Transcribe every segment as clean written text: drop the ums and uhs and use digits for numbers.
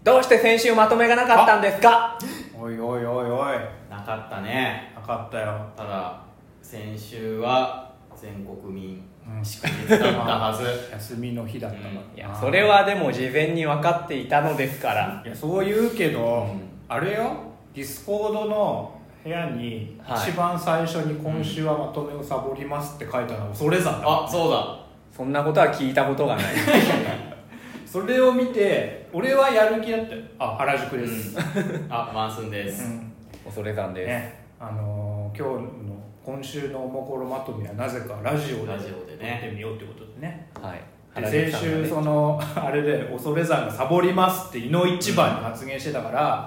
どうして先週まとめがなかったんですか？ おいおいおいおい、 なかったね。 なかったよ。 ただ先週は全国民祝日だったはず。 休みの日だったの、 いやそれはでも事前に分かっていたのですから。 いやそう言うけど、 うんあれよ、ディスコードの部屋にはい一番最初に今週はまとめをサボりますって書いたのは恐山だ、 あ、そうだ。 そんなことは聞いたことがないそれを見て俺はやる気だったよ。あ、原宿です、 あ、マンスンでうす。 ん恐山です、 ね、今週のおもころまとめはなぜかラジオでラジオでね撮ってみようってことでね。 はいで先週そのあれで恐山がサボりますって井の一番に発言してたから、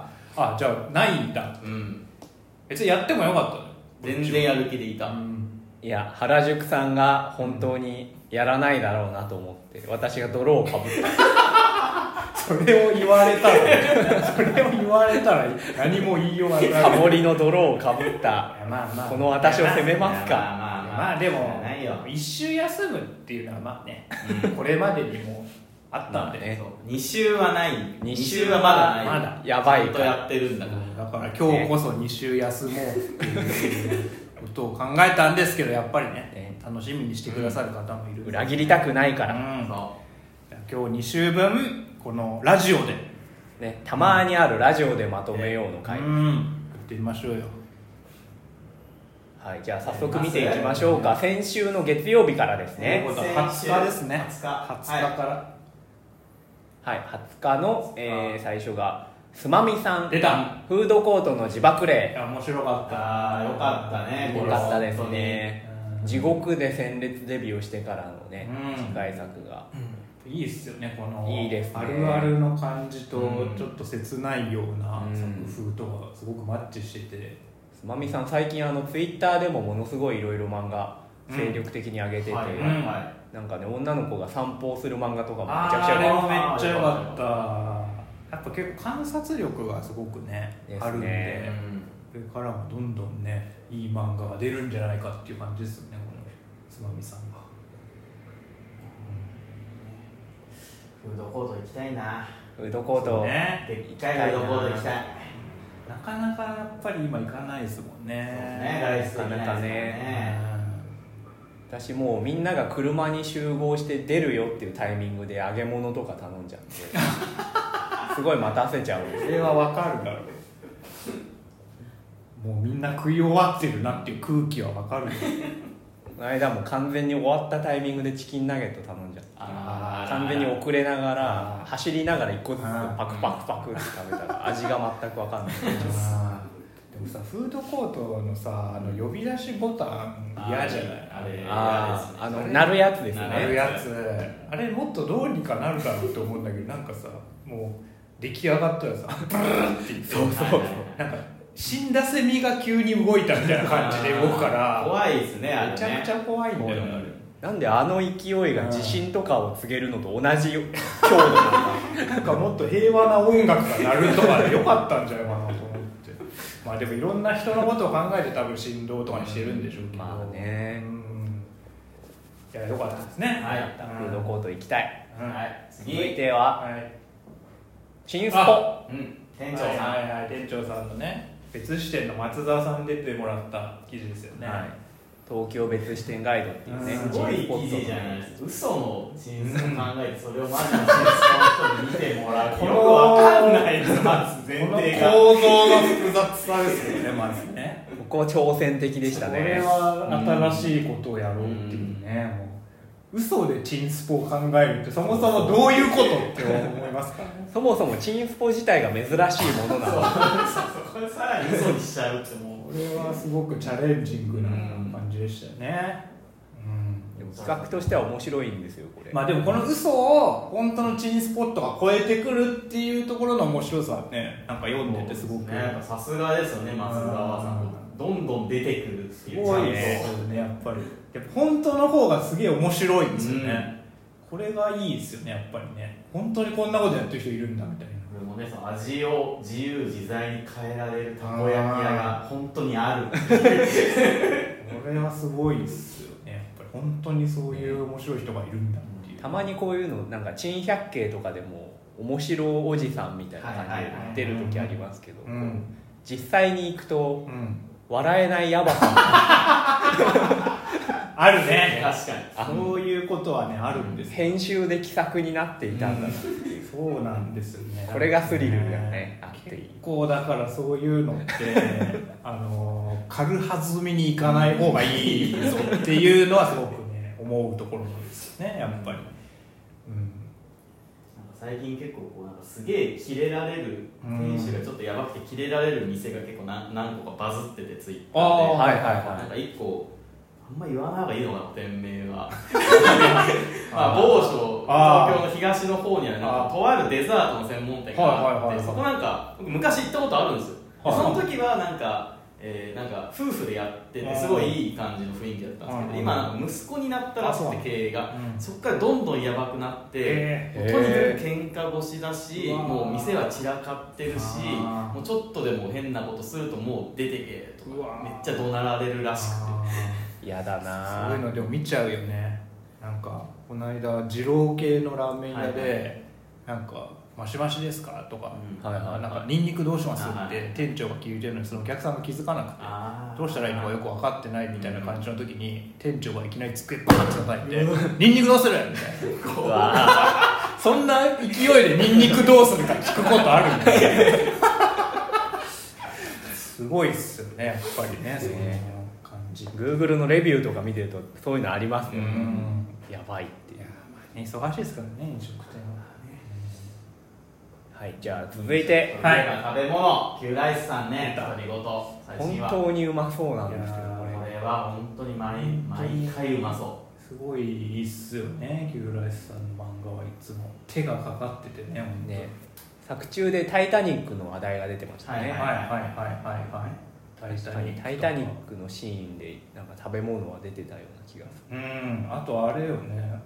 あ、じゃあないんだ。 うん。 別にやってもよかったのよ。 全然やる気でいた。 いや原宿さんが本当にやらないだろうなと思って私が泥をかぶったそれを言われたら何も言いようがない。 サボりの泥をかぶったまあまあこの私を責めますか？ まあでもないよ。 一週休むっていうのはまあね、これまでにもあったんで、 ねそう2週はない。 二 2 週週はまだない。 まだやばいちゃんとやってるんだから。 だから今日こそ2週休もうっていうことを考えたんですけど、やっぱりね、楽しみにしてくださる方もいる、 裏切りたくないから、 そ今日2週分このラジオで、 ね、たまにあるラジオでまとめようの回、 やってみましょうよ。 はい、じゃあ早速見ていきましょうか。先週の月曜日からですね。 ということは20日ですね。 20日 20日から、 はい、20日の、最初がすまみさん出た。 フードコートの自爆い霊。 や面白かった。 あーよかったね。 よかったですね本当。に地獄で鮮烈デビューしてからのね、 うん次回作がいいっすよね、このいいですねあるあるの感じとうんちょっと切ないようなうん作風とがすごくマッチしてて、 すまみさん最近ツイッターでもものすごいいろいろ漫画精力的に上げてて、 はいはいはなんかね女の子が散歩をする漫画とかもめちゃくちあれゃもめっちゃ良かった。やっぱ結構観察力がすごくねですねあるんい。 で、これからもどんどんねいい漫画が出るんじゃないかっていう感じですよね、このつまみさんが。 フードコート行きたいな。 フードコート、 ね、 でっかいフードコート行きたい。 なかなかやっぱり今行かないですもんね。 ね、外出できないですからね。 私もうみんなが車に集合して出るよっていうタイミングで揚げ物とか頼んじゃってすごい待たせちゃうんです。 それはわかるだろう。もうみんな食い終わってるなっていう空気はわかるよ。 この間も完全に終わったタイミングでチキンナゲット頼んじゃって完全に遅れながら走りながら一個ずつパクパクパクって食べたら味が全く分かんない。 でもさ、フードコートのさ、呼び出しボタン嫌じゃない？ あれ嫌ですね。 鳴るやつですあね。 るやつ、あれもっとどうにかなるだろうと思うんだけど、なんかさ、もう出来上がったらさ、ブルーって言って、 そうそうなんか死んだセミが急に動いたみたいな感じで動くから怖いですね、あれね。 めちゃくちゃ怖いんだよ、 なんであの勢いが地震とかを告げるのと同じ強度なのか。 なんかもっと平和な音楽が鳴るとかでよかったんじゃないかなと思って。まあでもいろんな人のことを考えて多分振動とかにしてるんでしょうけど、 まあね、 いやよかったですね。 はいフードコート行きたい。 はい、 続い次。 てははい、 チンスポ。 店長さん。 はいはい、店長さんのね、別支店の松沢さんに出てもらった記事ですよね。 はい、東京別支店ガイドっていうね、 すごいチンスポット記事じゃないですか。嘘の真相を考えて、それをマジの真相の人に見てもらう。よくわかんないです、まず前この提が。 構造の複雑さですよね、まずね。 ここ挑戦的でしたこれね。 は新しいことをやろうっていうね、もう嘘でチンスポを考えるってそもそもどういうことって思いますからね。 そもそもチンスポ自体が珍しいものなの。 これさらに嘘にしちゃうってもう。 これはすごくチャレンジングな感じでしたよね。 でも企画としては面白いんですよこれ。 まあでもこの嘘を本当のチンスポットが超えてくるっていうところの面白さはね、なんか読んでてすごく、 やっぱさすがですよね、松川さん。どんどん出てくるっていう。 すごいですよね、やっぱり。やっぱ本当の方がすげえ面白いんですよね。これがいいですよね、やっぱりね。本当にこんなことやってる人いるんだみたいな。 これもね、その味を自由自在に変えられるたこ焼き屋が本当にある。 これはすごいですよね、やっぱり本当にそういう面白い人がいるんだっていう。 たまにこういうのなんか珍百景とかでも面白おじさんみたいな感じで出る時ありますけど、実際に行くと、笑えないヤバさあるね。 確かにそういうことはねあるんですよ。 編集で気さくになっていたんだなっていう、 そうなんですよね。 これがスリルがねあっていい。 結構だからそういうのって軽はずみにいかない方がいいぞっていうのはすごくね思うところなんですよね、やっぱり。 最近結構こうなんかすげえキレられる、店主がちょっとやばくてキレられる店が結構何個かバズっててツイッターで、なんか1個あんま言わない方がいいのかな、店名は某所東京の東の方にはなんかとあるデザートの専門店があって、そこなんか昔行ったことあるんですよ。その時はなんか夫婦でやっててすごいいい感じの雰囲気だったんですけど、今なんか息子になったらしくて経営が、そこからどんどんやばくなって、とにかく喧嘩腰だし、もう店は散らかってるし、もうちょっとでも変なことするともう出てけとかめっちゃ怒鳴られるらしくて嫌だな。 そういうのでも見ちゃうよね。なんかこの間二郎系のラーメン屋で、なんかマシマシですかとか、なんかニンニクどうしますって店長が聞いてるのにそのお客さんが気づかなくて、どうしたらいいのかよく分かってないみたいな感じの時に店長がいきなり机バーンって叩いて「ニンニクどうする?」みたいなそんな勢いでニンニクどうするか聞くことあるんだすごいっすよね、やっぱりね、そういう感じ。 Google のレビューとか見てるとそういうのありますよね。やばいっていう。 忙しいですからね、飲食店は。 はい、じゃあ続いて、 食べ物、キューライスさんね、独り言本当にうまそうなんですけど、 これは本当に毎回うまそう。 すごいいいっすよね、キューライスさんの漫画はいつも手がかかっててね、 作中でタイタニックの話題が出てましたね。タイタニックのシーンでなんか食べ物は出てたような気がする。 あとあれよね、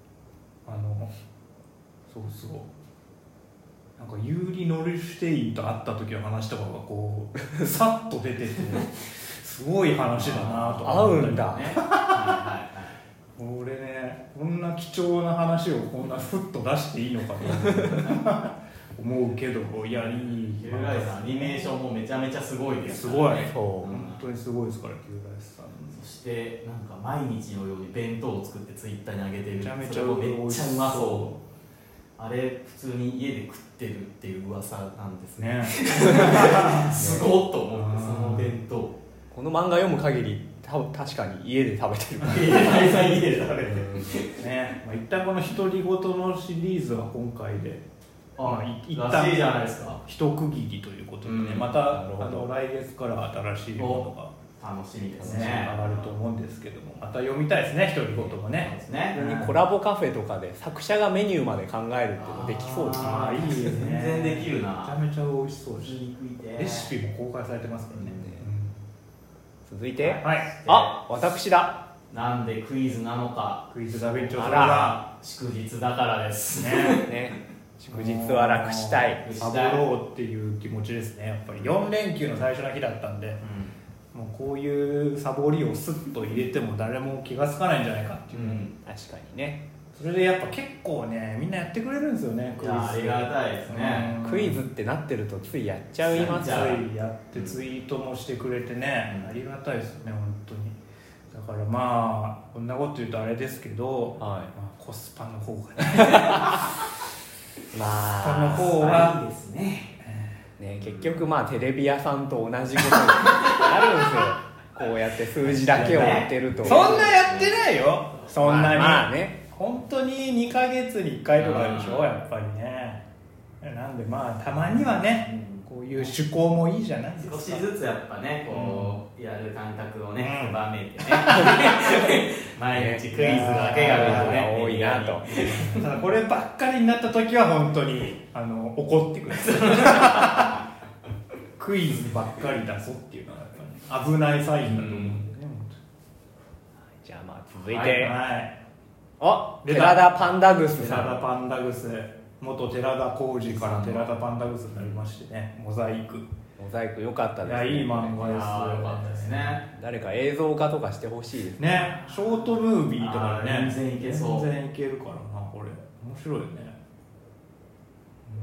そうなんかユーリ・ノルシュテインと会った時の話とかがこうさっと出ててすごい話だなと合うんだね。 俺ね、こんな貴重な話をこんなふっと出していいのかと思うけど、いや、いい。 キューライスさんアニメーションもめちゃめちゃすごいですからね。すごい、本当にすごいですから、キューライスさん。 そしてなんか毎日のように弁当を作ってツイッターに上げてる、 めちゃめちゃうまそう。あれ普通に家で食ってるっていう噂なんですね。すごっと思って、その弁当。 この漫画読む限り確かに家で食べてる。 家で食べてる。 ね、一旦この独り言のシリーズは今回で一旦いいじゃないですか。 一区切りということでね、また来月から新しいものが楽しみですね。 上がると思うんですけども、また読みたいですね、独り言もね。 コラボカフェとかで作者がメニューまで考えるっていうのできそうですね。 いいですね。 全然できるな。 めちゃめちゃ美味しそうです。レシピも公開されてますからね。 続いて、 はい、 私だ。 なんでクイズなのか。 クイズだべんちょう祝日だからですね。祝日は楽したい。 サボろうっていう気持ちですね。やっぱり4連休の最初の日だったんで、もうこういうサボりをスッと入れても誰も気がつかないんじゃないかっていう、 確かにね。 それでやっぱ結構ね、みんなやってくれるんですよね、クイズ。 ありがたいですね。 クイズってなってるとついやっちゃいますよ。 ついやってツイートもしてくれてね、ありがたいですよね、本当に。だからまあこんなこと言うとあれですけど、コスパの方がねコスパの方はいいですね。 結局テレビ屋さんと同じことになるんですよ。こうやって数字だけを言ってると。 そんなやってないよ。そんなに。 ね。 本当に2ヶ月に1回とかでしょ、やっぱりね。なんでたまにはね、こういう趣向もいいじゃないですか。 少しずつやっぱね、こうやる感覚をね、狭めてね毎日クイズだけが多いなと。 ただこればっかりになった時は本当に怒ってくださいクイズばっかり出そうっていうのはやっぱり危ないサインだと思うんでね。 じゃあ続いて、 寺田パンダグスさん。 寺田パンダグス、元寺田浩二から寺田パンダグスになりましてね、モザイク良かったですね。 いい漫画です。 良かったですね。 誰か映像化とかしてほしいですね。ショートムービーとかね、 全然いけそう。 全然いけるからな、これ面白いよね。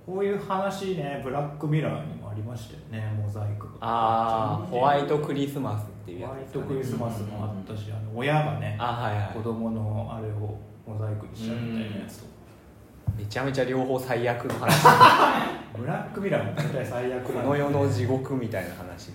こういう話ねブラックミラーにもありましたよね。モザイク。 ホワイトクリスマスっていうやつ、 ホワイトクリスマスもあったし、親がね、子供のあれをモザイクにしちゃうみたいなやつとか、 めちゃめちゃ両方最悪の話ブラックミラーも大体最悪この世の地獄みたいな話。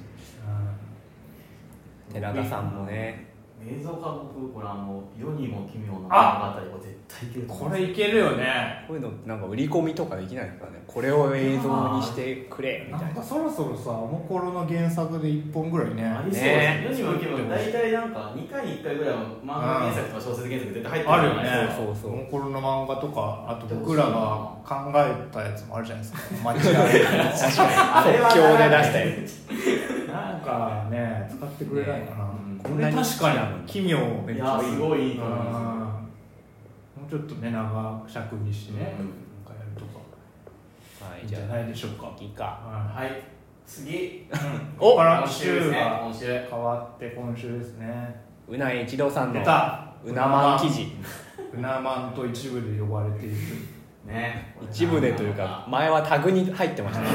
寺田さんもね、 映像化僕これ世にも奇妙な物語は絶対いけると思う。 これいけるよね。 こういうのなんか売り込みとかできないですかね。これを映像にしてくれみたいな。 なんかそろそろさ、もころの原作で1本ぐらいねありそうですね。世にも奇妙な大体なんか2回に1回ぐらいは漫画原作とか小説原作絶対入ってるあるよね。 そうもころの漫画とか、あと僕らが考えたやつもあるじゃないですか。間違いない即興で出したやつなんかね、使ってくれないかな。これ確かに奇妙めっちゃいい。 すごいいいと思います。 もうちょっとね長尺にしてね、なんかやるとか、いいんじゃないでしょうか。 いいか。 はい。次。 ここから今週が変わって今週ですね。 うな一郎さんのうなまん記事。 うなまんと一部で呼ばれている。 ね。 一部でというか前はタグに入ってましたね。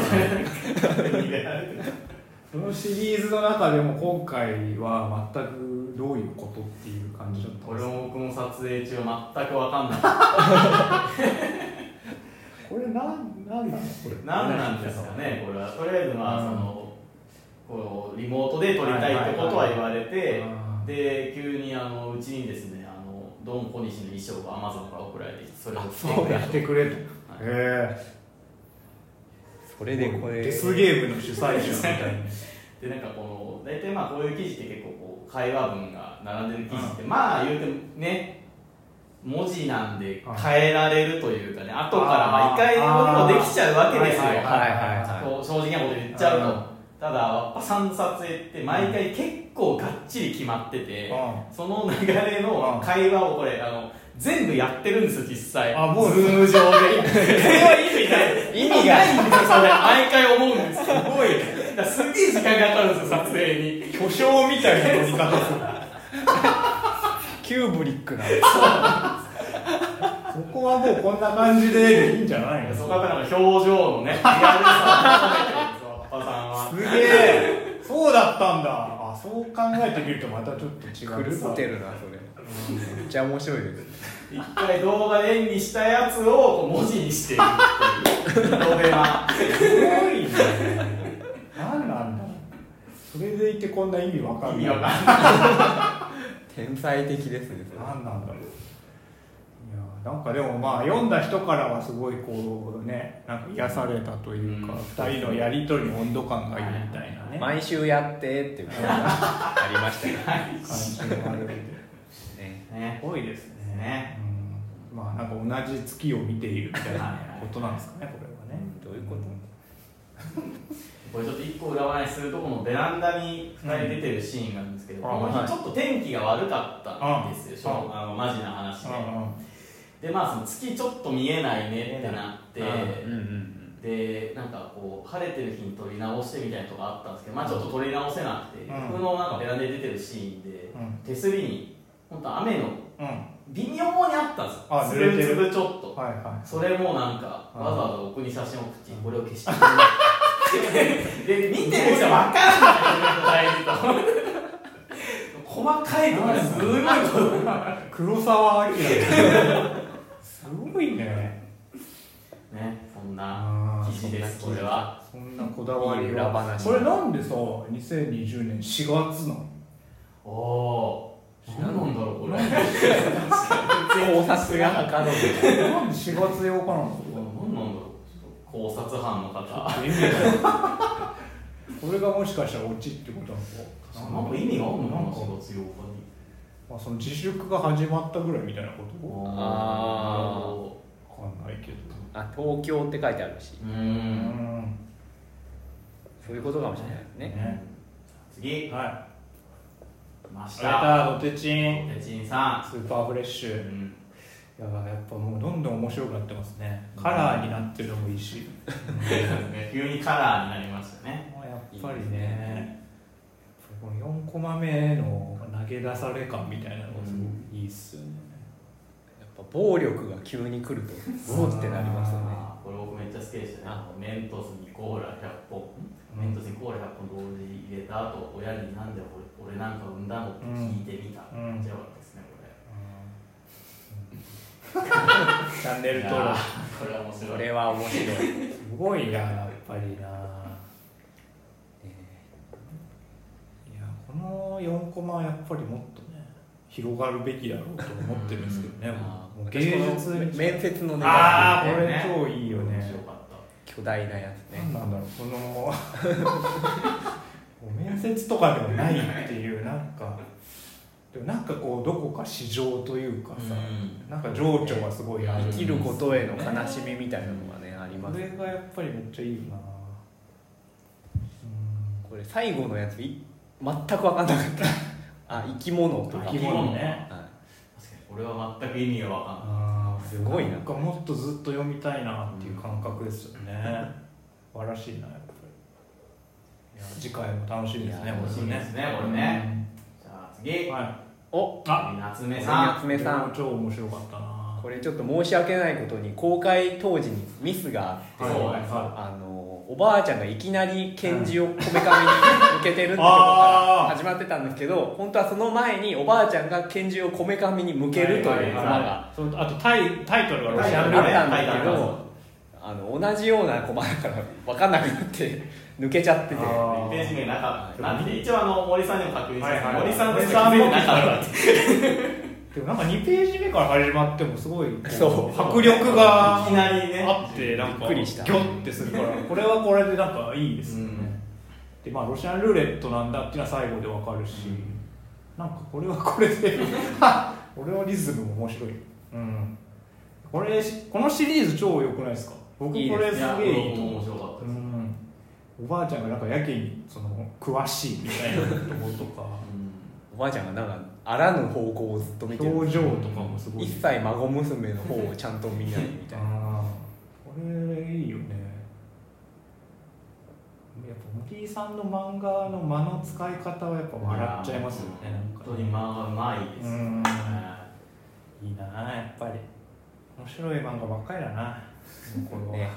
そのシリーズの中でも今回は全くどういうことっていう感じだったんですか。 これも僕も撮影中全く分かんない。 これなんなのこれ。 何なんですかねこれは。とりあえずこうリモートで撮りたいってことは言われて、で急にうちにですねドン小西の衣装が Amazon から送られてきて、それを着てくれと。 それでこれデスゲームの主催者みたいな。 でなんか大体こういう記事って結構会話文が並んでる記事ってまあ言うてもね文字なんで変えられるというかね、後からいかにもできちゃうわけですよ。正直なこと言っちゃうと。ただわっぱさんの撮影って毎回結構がっちり決まってて、その流れの会話をこれ全部やってるんですよ実際。 もうズーム上で。これは意味ないんですよ。それ毎回思うんです。すごい。すげえ時間がかかるんですよ撮影に。 巨匠みたいな撮り方する。 キューブリックなんです。 そこはもうこんな感じでいいんじゃないの。 そこはなんか表情のねリアルさを求めてるんですよ。わっぱさんは。 すげえ。そうだったんだ。そう考えてみるとまたちょっと違う。 狂ってるなそれ。めっちゃ面白いです。 一回動画で演技したやつを文字にしてるっていうのではすごいね。何なんだ。それでいてこんな意味わかんない。意味わかんない。 天才的ですね。 何なんだろう。いやなんかでも読んだ人からはすごいこうね、なんか癒されたというか、二人のやり取りに温度感がいいみたいなね。 毎週やってっていうのがありましたよね。 感じがあるんで。 ね、 多いですね。なんか同じ月を見ているみたいなことなんですかね、これはね。 どういうこと？ これちょっと一個裏話するとこのベランダに2人出てるシーンがあるんですけど、この日ちょっと天気が悪かったんですよ、マジな話で。でその月ちょっと見えないねってなって、でなんか晴れてる日に撮り直してみたいなとこあったんですけど、ちょっと撮り直せなくて、僕のなんかベランダに出てるシーンで、手すりに本当雨の微妙にあったんですよ。つぶつぶちょっと。それもなんかわざわざ僕に写真を送ってこれを消してくれで見てる人は分からない細かいところすごいこと黒澤明すごいね。 そんな記事です。これはそんなこだわり裏話。これなんでさ2020年4月なの？何なんだろうこれ。 考察がはかどる。 なんで4月8日なの？ 何なんだろう。考察班の方。 これがもしかしたらオチってことなのか。 なんか意味があるのかな4月8日に。 その自粛が始まったぐらいみたいなこと？わかんないけど。 東京って書いてあるし。そういうことかもしれないですね。 次。 ましたドテチンさんスーパーフレッシュ、やっぱもうどんどん面白くなってますね。カラーになってるのもいいし、 急にカラーになりましたね。 やっぱりね、この4コマ目の投げ出され感みたいなのがすごくいいっすよね。 やっぱ暴力が急に来るとボーってなりますよね。 これ僕めっちゃ好きでしたね。 メントスにコーラ100本、メントスにコーラ100本同時に入れた後、親になんで俺なんか産んだのって聞いてみた。めっちゃ良かったですね、これ。 チャンネル登録。 これは面白い。 これは面白い。 すごいな、やっぱりな。いや、この4コマはやっぱりもっとね、広がるべきだろうと思ってるんですけどね。 もう芸術面接のネタ、 ああ、これ超いいよね。 巨大なやつね。 なんだろう、この面接とかでもないっていうなんか。でもなんかこうどこか市場というかさ、なんか情緒がすごいある、 生きることへの悲しみみたいなのがね、あります。 これがやっぱりめっちゃいいな。 これ最後のやつ全く分かんなかった生き物とか生き物ね、 確かにこれは全く意味が分かんない。 すごいな。 なんかもっとずっと読みたいなっていう感覚ですよね。素晴らしいな、やっぱり。いや、次回も楽しみですね。 楽しみですね、これね。じゃあ次、夏目さん。 超面白かったな。 これちょっと申し訳ないことに公開当時にミスがあって、おばあちゃんがいきなり拳銃をこめかみに向けてるってとこから始まってたんですけど、本当はその前におばあちゃんが拳銃をこめかみに向けるというコマが、 あとタイトルがロシアンルーレットあったんですけど、同じようなコマだから分かんなくなって抜けちゃってて、 2ページ目なかった。なんで一応森さんにも確認して、森さんの説明なかった。 でもなんか2ページ目から始まってもすごい迫力がいきなりねあってなんかびっくりしたギョッてするからこれはこれでなんかいいですよね、でまあロシアンルーレットなんだっていうのは最後でわかるし、なんかこれはこれで俺はリズムも面白い、このシリーズ超良くないですか？僕これすげえいいと思う。 面白かったです。 おばあちゃんがなんかやけにその詳しいみたいなところとかおばあちゃんがなんかあらぬ方向をずっと見てる、 表情とかもすごい、 一切孫娘の方をちゃんと見ないみたいなこれいいよね。やっぱ森井さんの漫画の間の使い方はやっぱ笑っちゃいますよね。 本当に漫画うまいですよね。 いいなやっぱり面白い漫画ばっかりだなこれはね。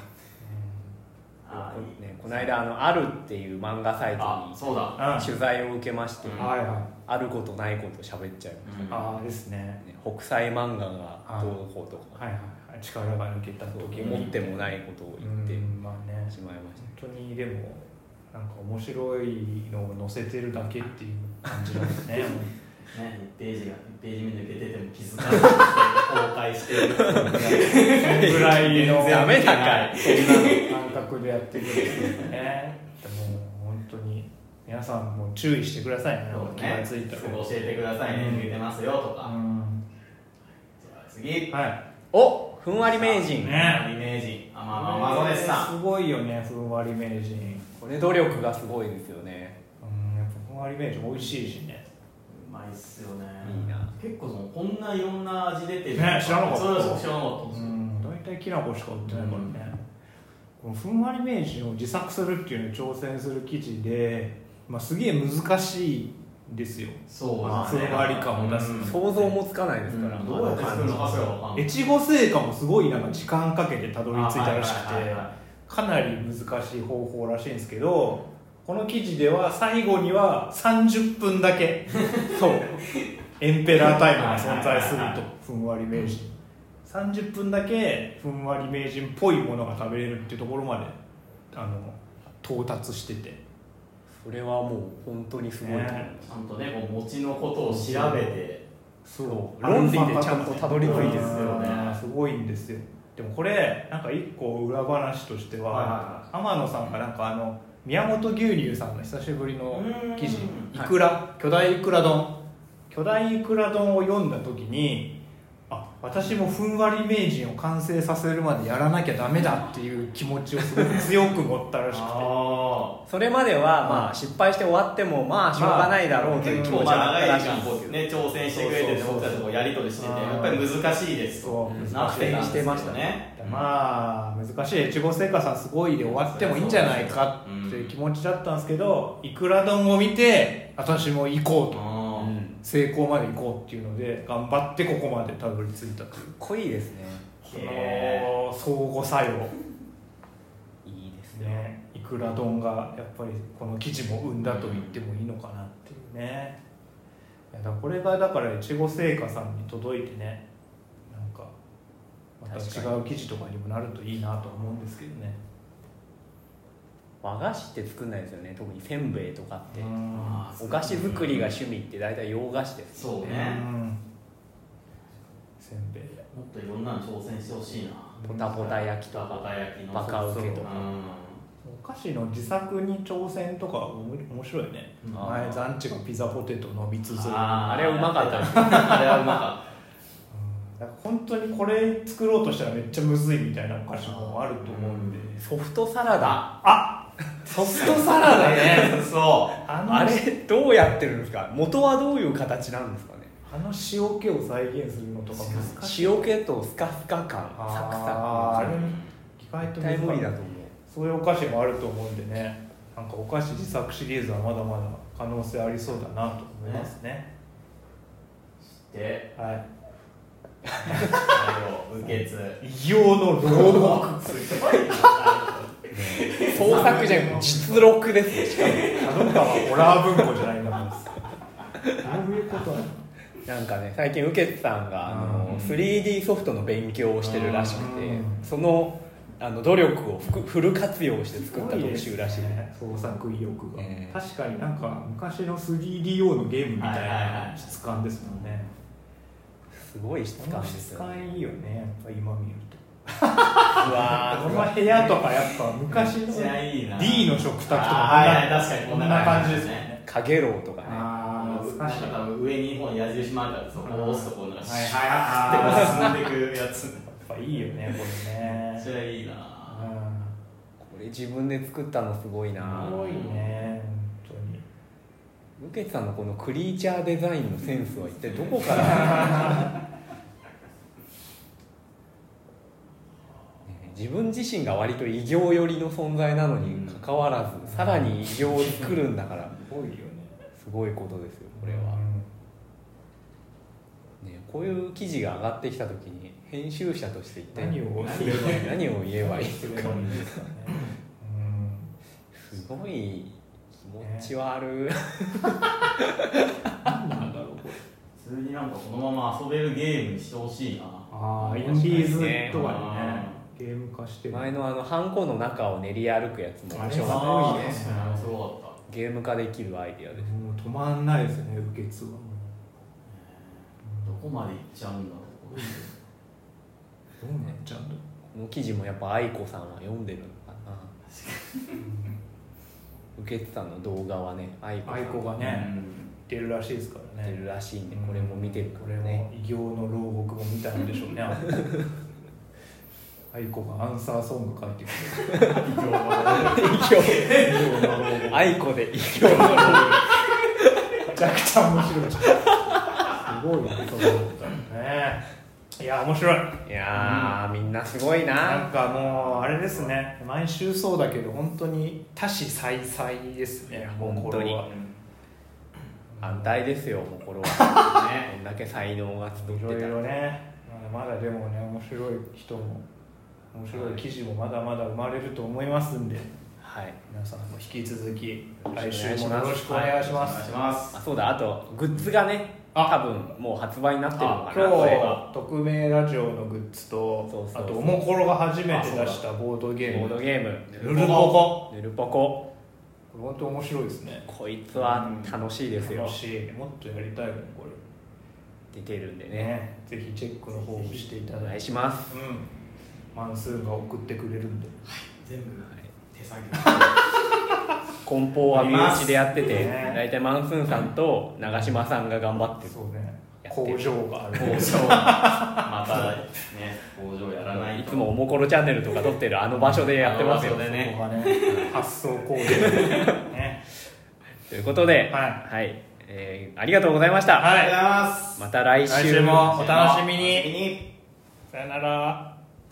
この間あるっていう漫画サイトに取材を受けまして、あることないこと喋っちゃいました。 ですね。 北斎漫画がどうこうとか、 力が抜けた時思ってもないことを言ってしまいました。 本当にでもなんか面白いのを載せてるだけっていう感じなんですね。 1ページ目抜けてても気づかないで公開してるぐらいのダメだかい、 そんな感覚でやってるんですよね。でも本当に皆さんも注意してくださいね。気がついたら教えてくださいね、抜けてますよとか。じゃあ次、 ふんわり名人。 ふんわり名人、マゾネスさん。 すごいよね、ふんわり名人。 これ努力がすごいですよね。 やっぱふんわり名人美味しいしね。 うまいっすよね。 いいな。 結構こんないろんな味出てる。 知らなかった。 知らなかった。 大体きな粉しか売ってないからね。このふんわり名人を自作するっていうのに挑戦する記事で、すげえ難しいんですよ。 そう、 ふんわり感を出す。 想像もつかないですから。 どうやって作るのかそれは分かんない。 越後製菓もすごいなんか時間かけてたどり着いたらしくて、かなり難しい方法らしいんですけど、この記事では最後には30分だけそうエンペラータイムが存在すると、ふんわり名人30分だけふんわり名人っぽいものが食べれるっていうところまで到達してて、 それはもう本当にすごいと思います。 ちゃんとね、餅のことを調べて、 論理でちゃんとたどり着いてるんですよね。すごいんですよ。でもこれなんか一個裏話としては、天野さんがなんか宮本牛乳さんの久しぶりの記事、いくら、巨大いくら丼を読んだ時に、私もふんわり名人を完成させるまでやらなきゃダメだっていう気持ちをすごく強く持ったらしくてそれまでは失敗して終わってもしょうがないだろうという気持ちがあったらしいんですけど、 挑戦してくれてて僕たちもやり取りしててやっぱり難しいですと苦戦してましたね。 難しい越後製菓さんすごいで終わってもいいんじゃないかっていう気持ちだったんですけど、いくら丼を見て私も行こうと、成功まで行こうっていうので頑張ってここまでたどり着いたという。 かっこいいですね。 相互作用。 いいくら丼がやっぱりこの記事も生んだと言ってもいいのかなっていうね。いやだこれがだからいちご製菓さんに届いてね、なんかまた違う記事とかにもなるといいなと思うんですけどね。 和菓子って作んないですよね、特にせんべいとかって。お菓子作りが趣味って大体洋菓子ですよね。そうね、 せんべいもっといろんなの挑戦してほしいな。 ポタポタ焼きとかバカウケとか。 お菓子の自作に挑戦とか面白いね。前ザンチがピザポテトのみつづる、 あれはうまかったですあれはうまかった。なんか本当にこれ作ろうとしたらめっちゃむずいみたいなお菓子もあると思うんで。 ソフトサラダ、 ソフトサラダねそうあれどうやってるんですか。元はどういう形なんですかね。 塩気を再現するのとか難しい。 塩気とスカスカ感、サクサク、 あれ意外と無理だと思う。 そういうお菓子もあると思うんでね、なんかお菓子自作シリーズはまだまだ可能性ありそうだなと思いますね。 で、 はい。 右血異様の朗読創作じゃん、実録ですよ。しかも角川ホラー文庫じゃないんだからどういうことなの。 なんかね、最近ウケツさんが3D ソフトの勉強をしてるらしくて、その努力をフル活用して作った特集らしいね。 創作意欲が、確かになんか昔の 3DO のゲームみたいな質感ですもんね。 すごい質感ですよね。 質感いいよね、やっぱ今見ると。 うわこの部屋とかやっぱ昔の D の食卓とかこんな感じですね。 かげろうとかね。 なんか上に矢印マークあるとそこを押すとこうなんかシュッて進んでいくやつ。 やっぱいいよねこれね。 めっちゃいいな。 これ自分で作ったのすごいな。 すごいね本当に。 ウケツさんのこのクリーチャーデザインのセンスは一体どこから自分自身が割と異形寄りの存在なのにかかわらず、さらに異形を作るんだからすごいよね。 すごいことですよこれは、ね、こういう記事が上がってきた時に編集者として一体何を言えばいいのかすごい気持ち悪い何なんだろうこれ。 普通になんかこのまま遊べるゲームにしてほしいな。 インディーズとかねゲーム化してる。 前のハンコの中を練り歩くやつも面白かったですね。ゲーム化できるアイディアです。 もう止まんないですね受け継は。 どこまでいっちゃうんだろう。 どうなっちゃうんだろう。 この記事もやっぱ愛子さんは読んでるのかな。受けてたの動画はね、愛子がね、出るらしいですからね。 出るらしいんで、これも見てるからね。 これも異形の牢獄も見たんでしょうね。愛子がアンサーソング書いてくれる。 愛子で異形の牢獄。 めちゃくちゃ面白い。すごいね、そうだね。いや面白い。 いやみんなすごいな。 なんかもうあれですね。毎週そうだけど本当に多種多彩ですね。 本当に。安泰ですよ、もうこれは。ね、こんだけ才能が集ってた。 いろいろね。まだでもね面白い人も面白い記事もまだまだ生まれると思いますんで。はい、皆さんも引き続き来週もよろしくお願いします。 あ、そうだ、あとグッズがね。多分もう発売になってるのかな。 今日匿名ラジオのグッズと、あとおもころが初めて出したボードゲームヌルポコ。 これ本当面白いですね。 こいつは楽しいですよ。 楽しい。もっとやりたいもんこれ。出てるんでね。 ぜひチェックの方をしていただいてお願いします。 マンスーンが送ってくれるんで。 全部手作業。 梱包は身内でやってて、大体マンスーンさんと長嶋さんが頑張ってる。 そうね。工場がある。 またね、工場やらない。 いつもおもころチャンネルとか撮ってるあの場所でやってますよね。 発想工場ね。 ということで、はい、ありがとうございました。 ありがとうございます。 また来週もお楽しみに。さよなら。